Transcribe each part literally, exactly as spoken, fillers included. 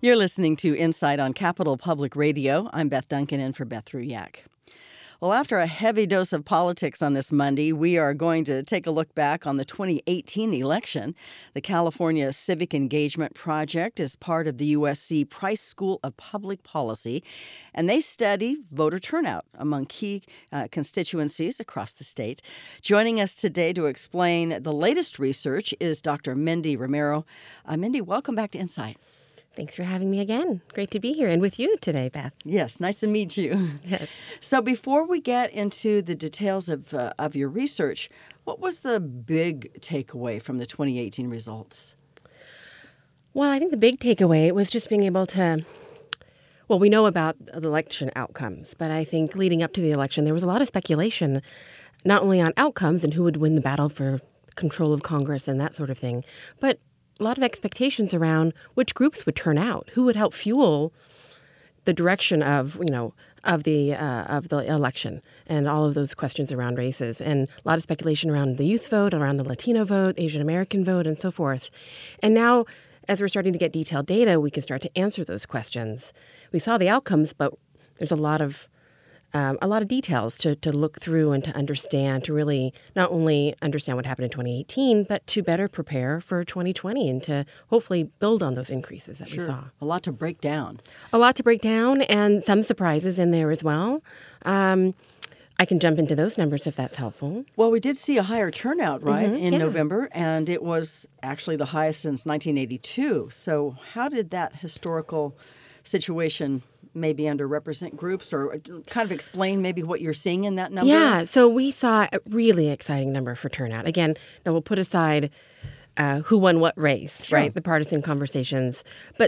You're listening to Insight on Capital Public Radio. I'm Beth Duncan in for Beth Ruyak. Well, after a heavy dose of politics on this Monday, we are going to take a look back on the twenty eighteen election. The California Civic Engagement Project is part of the U S C Price School of Public Policy, and they study voter turnout among key uh, constituencies across the state. Joining us today to explain the latest research is Doctor Mindy Romero. Uh, Mindy, welcome back to Insight. Thanks for having me again. Great to be here and with you today, Beth. Yes, nice to meet you. Yes. So before we get into the details of uh, of your research, what was the big takeaway from the twenty eighteen results? Well, I think the big takeaway was just being able to, well, we know about the election outcomes, but I think leading up to the election, there was a lot of speculation, not only on outcomes and who would win the battle for control of Congress and that sort of thing, but a lot of expectations around which groups would turn out, who would help fuel the direction of, you know, of the uh, of the election, and all of those questions around races, and a lot of speculation around the youth vote, around the Latino vote, Asian American vote, and so forth. And now, as we're starting to get detailed data, we can start to answer those questions. We saw the outcomes, but there's a lot of Um, a lot of details to, to look through and to understand, to really not only understand what happened in twenty eighteen, but to better prepare for twenty twenty and to hopefully build on those increases that Sure. we saw. A lot to break down. A lot to break down and some surprises in there as well. Um, I can jump into those numbers if that's helpful. Well, we did see a higher turnout, right, Mm-hmm, in yeah. November, and it was actually the highest since nineteen eighty-two. So how did that historical situation maybe underrepresent groups, or kind of explain maybe what you're seeing in that number? Yeah, so we saw a really exciting number for turnout. Again, now we'll put aside uh, who won what race, Sure. right, the partisan conversations, but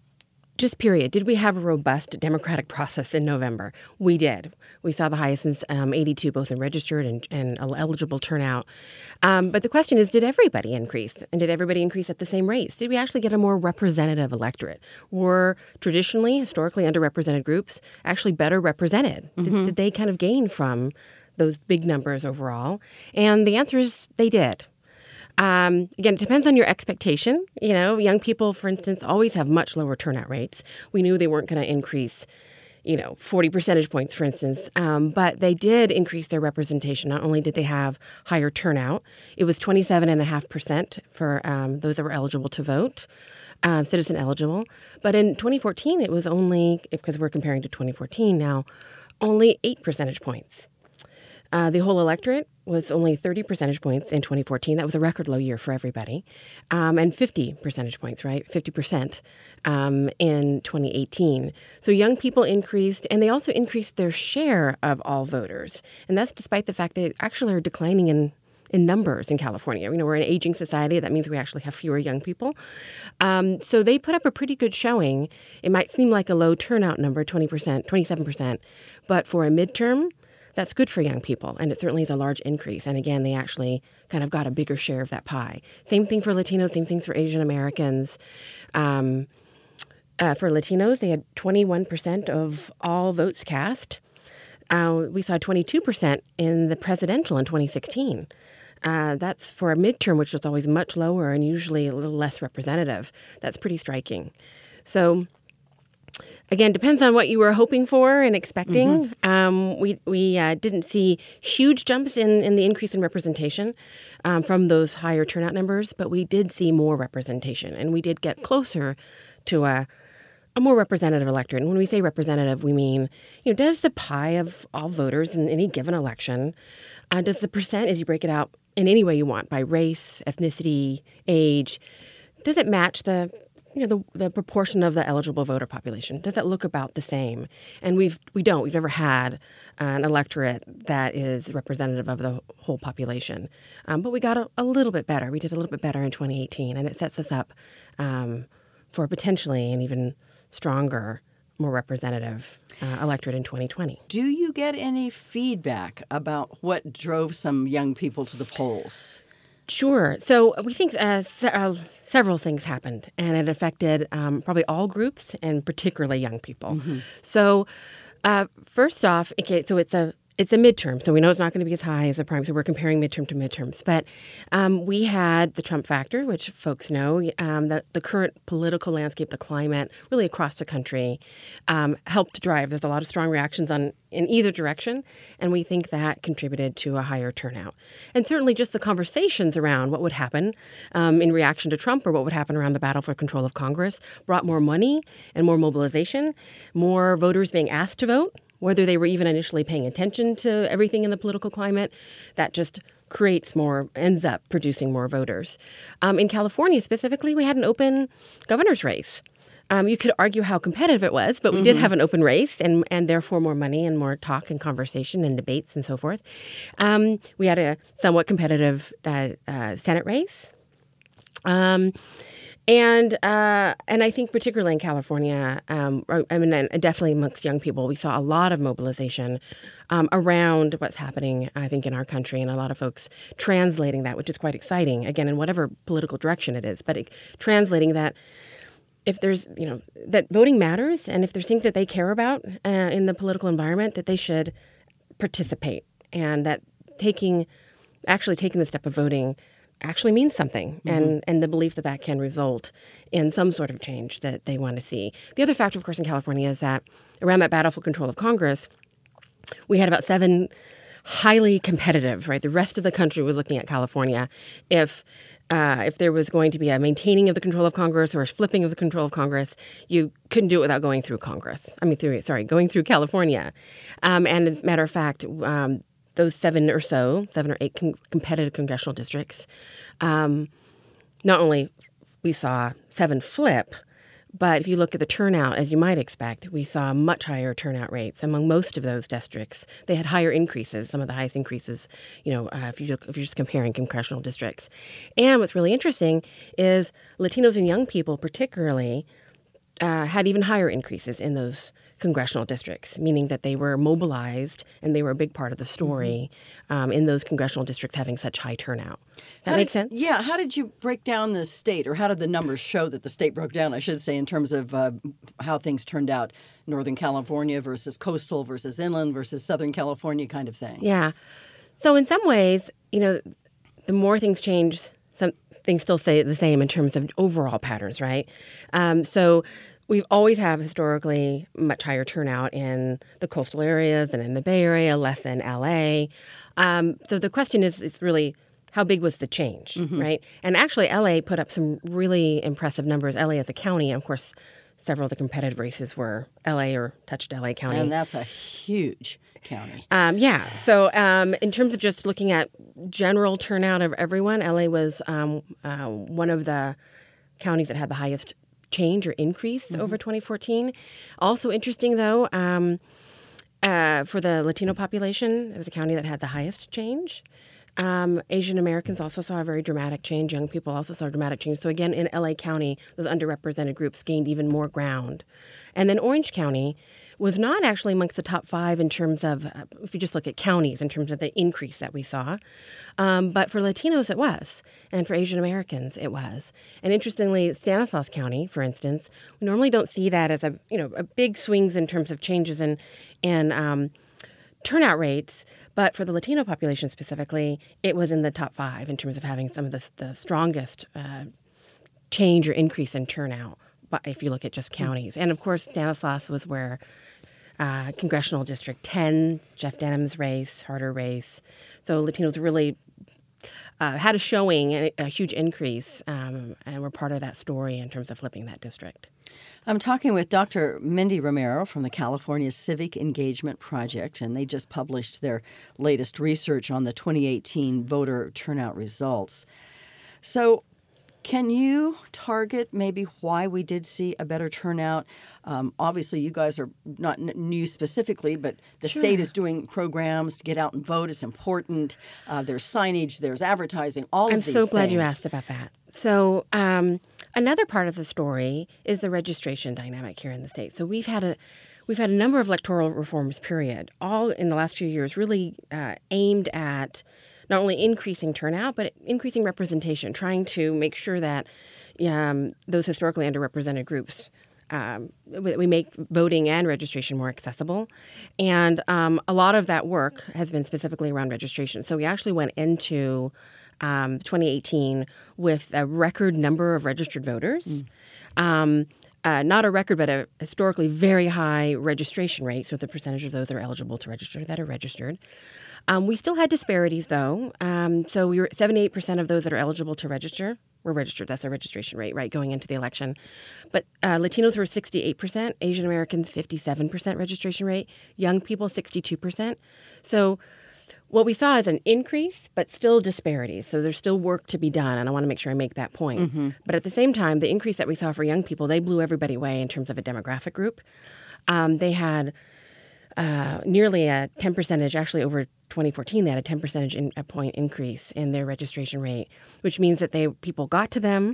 just period. Did we have a robust democratic process in November? We did. We saw the highest since um, eighty-two, both in registered and, and eligible turnout. Um, but the question is, did everybody increase? And did everybody increase at the same rates? Did we actually get a more representative electorate? Were traditionally, historically underrepresented groups actually better represented? Mm-hmm. Did, did they kind of gain from those big numbers overall? And the answer is they did. Um, again, it depends on your expectation. You know, young people, for instance, always have much lower turnout rates. We knew they weren't going to increase, you know, forty percentage points, for instance, um, but they did increase their representation. Not only did they have higher turnout, it was twenty-seven point five percent for um, those that were eligible to vote, uh, citizen eligible. But in twenty fourteen, it was only, because we're comparing to twenty fourteen now, only eight percentage points. Uh, the whole electorate was only thirty percentage points in twenty fourteen. That was a record low year for everybody. Um, and fifty percentage points, right? fifty percent um, in twenty eighteen. So young people increased, and they also increased their share of all voters. And that's despite the fact they actually are declining in in numbers in California. You know, we're an aging society. That means we actually have fewer young people. Um, so they put up a pretty good showing. It might seem like a low turnout number, twenty percent, twenty-seven percent. But for a midterm, that's good for young people, and it certainly is a large increase. And again, they actually kind of got a bigger share of that pie. Same thing for Latinos, same things for Asian Americans. Um, uh, for Latinos, they had twenty-one percent of all votes cast. Uh, we saw twenty-two percent in the presidential in twenty sixteen. Uh, that's for a midterm, which is always much lower and usually a little less representative. That's pretty striking. So again, depends on what you were hoping for and expecting. Mm-hmm. Um, we we uh, didn't see huge jumps in, in the increase in representation um, from those higher turnout numbers, but we did see more representation, and we did get closer to a, a more representative electorate. And when we say representative, we mean, you know, does the pie of all voters in any given election, uh, does the percent, as you break it out in any way you want, by race, ethnicity, age, does it match the you know, the, the proportion of the eligible voter population? Does that look about the same? And we've, we don't. We've never had an electorate that is representative of the whole population. Um, but we got a, a little bit better. We did a little bit better in twenty eighteen, and it sets us up um, for potentially an even stronger, more representative uh, electorate in twenty twenty. Do you get any feedback about what drove some young people to the polls? Sure. So we think uh, se- uh, several things happened, and it affected um, probably all groups and particularly young people. Mm-hmm. So uh, first off, okay, so it's a it's a midterm, so we know it's not going to be as high as a prime. So we're comparing midterm to midterms. But um, we had the Trump factor, which folks know, um, that the current political landscape, the climate, really across the country, um, helped drive. There's a lot of strong reactions on in either direction, and we think that contributed to a higher turnout. And certainly just the conversations around what would happen um, in reaction to Trump or what would happen around the battle for control of Congress brought more money and more mobilization, more voters being asked to vote, whether they were even initially paying attention to everything in the political climate. That just creates more, ends up producing more voters. Um, in California specifically, we had an open governor's race. Um, you could argue how competitive it was, but we mm-hmm. did have an open race and, and therefore more money and more talk and conversation and debates and so forth. Um, we had a somewhat competitive uh, uh, Senate race. Um And uh, and I think particularly in California, um, I mean, and definitely amongst young people, we saw a lot of mobilization um, around what's happening, I think, in our country, and a lot of folks translating that, which is quite exciting, again, in whatever political direction it is, but it, translating that if there's, you know, that voting matters, and if there's things that they care about uh, in the political environment, that they should participate, and that taking, actually taking the step of voting actually means something, mm-hmm. and, and the belief that that can result in some sort of change that they want to see. The other factor, of course, in California is that around that battle for control of Congress, we had about seven highly competitive, right? The rest of the country was looking at California. If uh, if there was going to be a maintaining of the control of Congress or a flipping of the control of Congress, you couldn't do it without going through Congress. I mean, through, sorry, going through California. Um, and as a matter of fact, um, those seven or so, seven or eight con- competitive congressional districts, um, not only we saw seven flip, but if you look at the turnout, as you might expect, we saw much higher turnout rates among most of those districts. They had higher increases, some of the highest increases, you know, uh, if, you look, if you're just comparing congressional districts. And what's really interesting is Latinos and young people particularly uh, had even higher increases in those congressional districts, meaning that they were mobilized and they were a big part of the story mm-hmm. um, in those congressional districts having such high turnout. That how makes did, sense? Yeah. How did you break down the state, or how did the numbers show that the state broke down, I should say, in terms of uh, how things turned out? Northern California versus coastal versus inland versus Southern California kind of thing. Yeah. So in some ways, you know, the more things change, some things still stay the same in terms of overall patterns, right? Um, so we always have historically much higher turnout in the coastal areas and in the Bay Area, less in L A. Um, so the question is, is really, how big was the change, mm-hmm. right? And actually, L A put up some really impressive numbers. L A as a county, and of course, several of the competitive races were L A or touched L A County. And that's a huge county. Um, yeah. So um, in terms of just looking at general turnout of everyone, L A was um, uh, one of the counties that had the highest change or increase mm-hmm. over twenty fourteen. Also interesting, though, um, uh, for the Latino population, it was a county that had the highest change. Um, Asian Americans also saw a very dramatic change. Young people also saw a dramatic change. So again, in L A County, those underrepresented groups gained even more ground. And then Orange County was not actually amongst the top five in terms of, uh, if you just look at counties, in terms of the increase that we saw. Um, but for Latinos, it was. And for Asian Americans, it was. And interestingly, Stanislaus County, for instance, we normally don't see that as a, you know, a big swings in terms of changes in, in um, turnout rates. But for the Latino population specifically, it was in the top five in terms of having some of the, the strongest uh, change or increase in turnout, but if you look at just counties. And of course, Stanislaus was where uh, Congressional District ten, Jeff Denham's race, harder race. So Latinos really uh, had a showing, a, a huge increase, um, and were part of that story in terms of flipping that district. I'm talking with Doctor Mindy Romero from the California Civic Engagement Project, and they just published their latest research on the twenty eighteen voter turnout results. So can you target maybe why we did see a better turnout? Um, obviously, you guys are not n- new specifically, but the Sure. state is doing programs to get out and vote. It's important. Uh, there's signage, there's advertising, all I'm of these so glad things. you asked about that. So um, another part of the story is the registration dynamic here in the state. So we've had a we've had a number of electoral reforms, period, all in the last few years, really uh, aimed at not only increasing turnout, but increasing representation, trying to make sure that um, those historically underrepresented groups um, we we make voting and registration more accessible. And um, a lot of that work has been specifically around registration. So we actually went into um, twenty eighteen with a record number of registered voters. Mm. Um, uh, not a record, but a historically very high registration rate. So the percentage of those that are eligible to register that are registered. Um, we still had disparities, though. Um, so we were seventy-eight percent of those that are eligible to register were registered. That's our registration rate, right, going into the election. But uh, Latinos were sixty-eight percent, Asian Americans fifty-seven percent registration rate, young people sixty-two percent. So what we saw is an increase, but still disparities. So there's still work to be done, and I want to make sure I make that point. Mm-hmm. But at the same time, the increase that we saw for young people, they blew everybody away in terms of a demographic group. Um, they had uh, nearly a ten percentage, actually over twenty fourteen, they had a ten percentage in, a point increase in their registration rate, which means that they people got to them.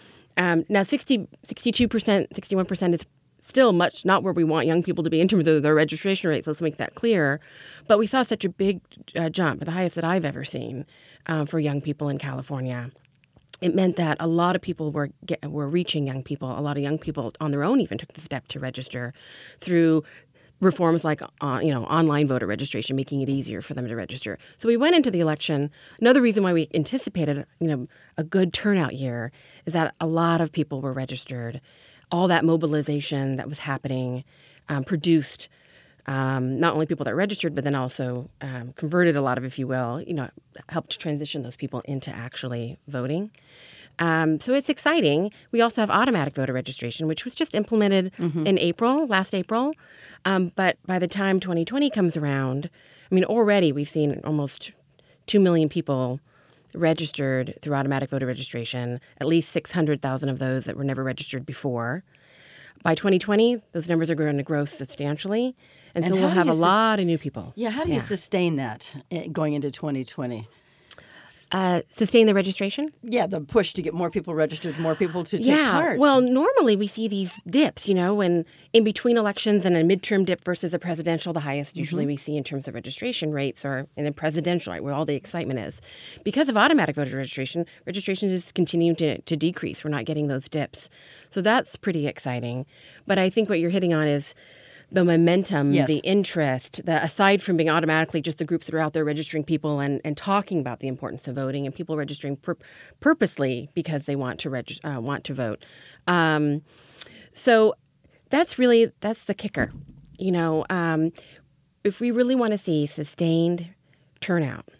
Um, now, sixty, sixty-two percent, sixty-one percent is still much not where we want young people to be in terms of their registration rates. Let's make that clear. But we saw such a big uh, jump, the highest that I've ever seen um, for young people in California. It meant that a lot of people were get, were reaching young people. A lot of young people on their own even took the step to register through reforms like uh, you know online voter registration, making it easier for them to register. So we went into the election. Another reason why we anticipated you know a good turnout year is that a lot of people were registered. All that mobilization that was happening um, produced um, not only people that registered, but then also um, converted a lot of, if you will, you know, helped transition those people into actually voting. Um, so it's exciting. We also have automatic voter registration, which was just implemented mm-hmm. in April, last April. Um, but by the time twenty twenty comes around, I mean, already we've seen almost two million people registered through automatic voter registration, at least six hundred thousand of those that were never registered before. By twenty twenty, those numbers are going to grow substantially. And, and so we'll have a sus- lot of new people. Yeah, how do you yeah. sustain that going into twenty twenty? Uh, sustain the registration? Yeah, the push to get more people registered, more people to take yeah. part. Well, normally we see these dips, you know, when in between elections and a midterm dip versus a presidential, the highest usually mm-hmm. we see in terms of registration rates or in a presidential, right, where all the excitement is. Because of automatic voter registration, registration is continuing to, to decrease. We're not getting those dips. So that's pretty exciting. But I think what you're hitting on is the momentum, yes. the interest, the aside from being automatically just the groups that are out there registering people and, and talking about the importance of voting and people registering pur- purposely because they want to reg- uh, want to vote. Um, so that's really, that's the kicker. You know, um, if we really want to see sustained turnout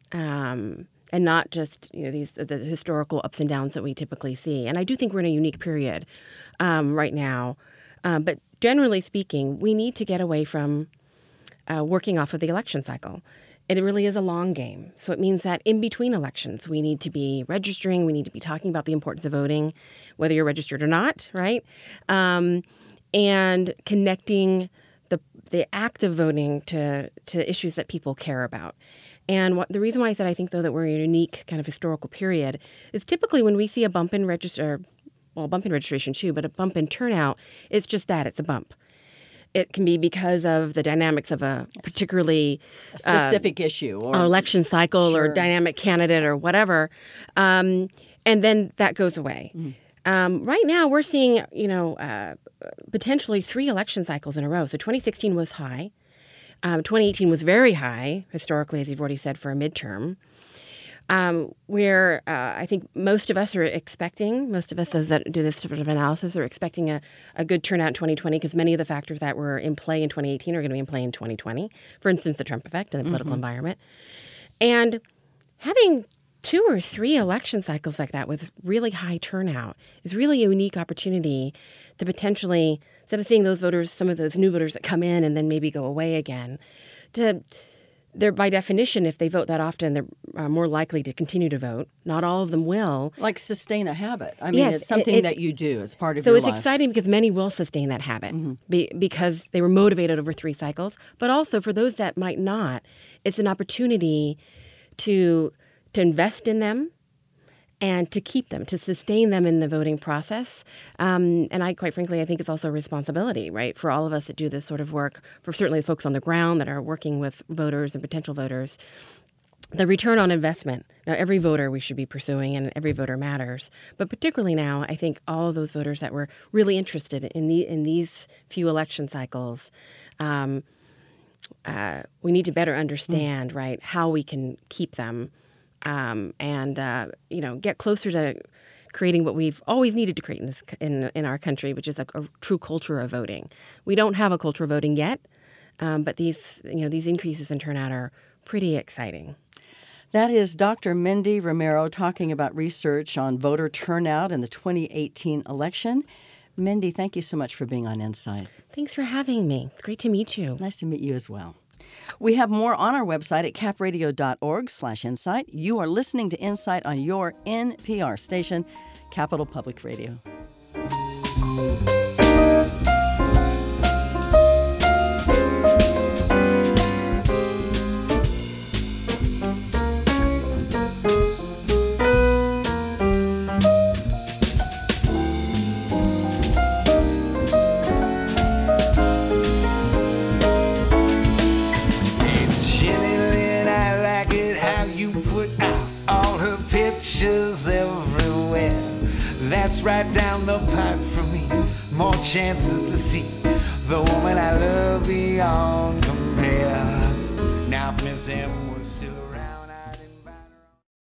um, and not just, you know, these the historical ups and downs that we typically see. And I do think we're in a unique period um, right now. Um, but generally speaking, we need to get away from uh, working off of the election cycle. It really is a long game. So it means that in between elections, we need to be registering. We need to be talking about the importance of voting, whether you're registered or not, right? Um, and connecting the the act of voting to, to issues that people care about. And what, the reason why I said I think, though, that we're in a unique kind of historical period is typically when we see a bump in register, well, a bump in registration too, but a bump in turnout, it's just that, it's a bump. It can be because of the dynamics of a particularly a specific uh, issue or election cycle sure. or dynamic candidate or whatever. Um, and then that goes away. Mm. Um, right now, we're seeing, you know, uh, potentially three election cycles in a row. So twenty sixteen was high. Um, twenty eighteen was very high, historically, as you've already said, for a midterm. Um, where uh, I think most of us are expecting, most of us that do this sort of analysis are expecting a, a good turnout in twenty twenty because many of the factors that were in play in twenty eighteen are going to be in play in twenty twenty. For instance, the Trump effect and the political mm-hmm. environment. And having two or three election cycles like that with really high turnout is really a unique opportunity to potentially, instead of seeing those voters, some of those new voters that come in and then maybe go away again, to they're by definition, if they vote that often, they're uh, more likely to continue to vote. Not all of them will. Like sustain a habit. I mean, yes, it's something it's, that you do. It's part of so your life. life. So it's exciting because many will sustain that habit mm-hmm. be, because they were motivated over three cycles. But also for those that might not, it's an opportunity to to invest in them and to keep them, to sustain them in the voting process. Um, and I, quite frankly, I think it's also a responsibility, right, for all of us that do this sort of work, for certainly the folks on the ground that are working with voters and potential voters, the return on investment. Now, every voter we should be pursuing, and every voter matters. But particularly now, I think all of those voters that were really interested in the in these few election cycles, um, uh, we need to better understand, mm. right, how we can keep them, um, and uh, you know, get closer to creating what we've always needed to create in this in in our country, which is a, a true culture of voting. We don't have a culture of voting yet, um, but these you know these increases in turnout are pretty exciting. That is Doctor Mindy Romero talking about research on voter turnout in the twenty eighteen election. Mindy, thank you so much for being on Insight. Thanks for having me. It's great to meet you. Nice to meet you as well. We have more on our website at capradio.org slash insight. You are listening to Insight on your N P R station, Capital Public Radio. Everywhere, that's right down the pipe for me. More chances to see the woman I love beyond compare. Now if Miss M was still around.